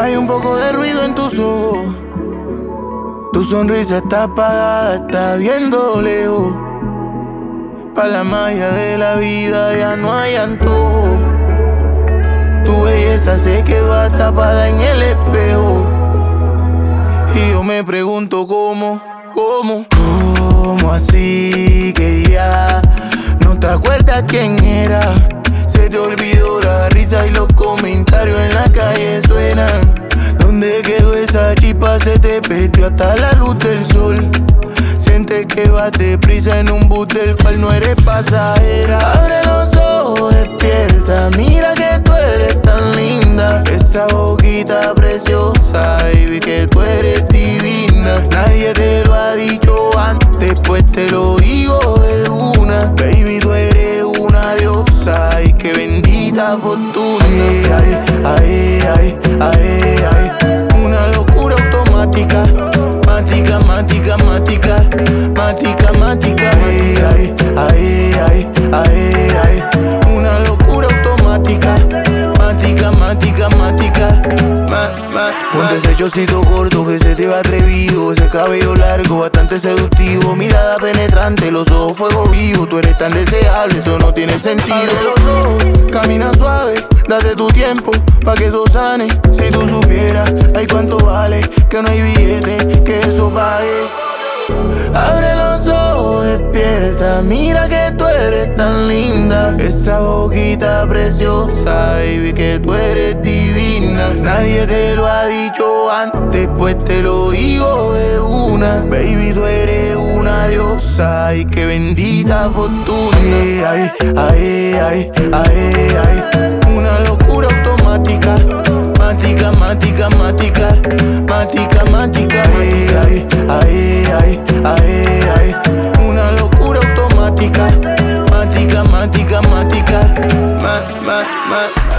Hay un poco de ruido en tus ojos. Tu sonrisa está apagada, está viendo lejos. Pa' la magia de la vida ya no hay antojo. Tu belleza se quedó atrapada en el espejo. Y yo me pregunto cómo así que ya no te acuerdas quién era. Se te olvidó la risa y los comentarios en la calle suenan. ¿Dónde quedó esa chispa? Se te perdió hasta la luz del sol. Sientes que vas deprisa en un bus del cual no eres pasajera. Abre los ojos, despierta, mira que tú eres tan linda. Esa boquita preciosa, baby, que tú eres divina. Nadie te lo ha dicho antes, pues te lo digo de una. Baby, tú eres una diosa, ay, qué bendita fortuna. Ay, ay, ay, ay, ay, ay. Una locura automática. Mática, mática, mática, mática, mática. Ay, ay, ay, ay, ay, ay. Una locura automática. Mática, mática, mática. Ponte ese chocito corto que se te va atrevido. Ese cabello largo, bastante seductivo. Mirada penetrante, los ojos fuego vivo. Tú eres tan deseable, esto no tiene sentido. Abre los ojos, camina suave, date tu tiempo pa' que eso sane. Si tú supieras, ay, cuánto vale, que no hay billete, que eso pague. Abre los ojos, despierta, mira que tú eres tan linda. Esa boquita preciosa, baby, que tú eres divina. Nadie te lo ha dicho antes, pues te lo digo de una. Baby, tú eres una diosa, ay, qué bendita fortuna. Ay, ay, ay, ay, ay. Una locura automática. Mática, mática, mática, mática, mática. Ay, ay, ay, ay, ay, ay. Una locura automática. Mática, mática, mática.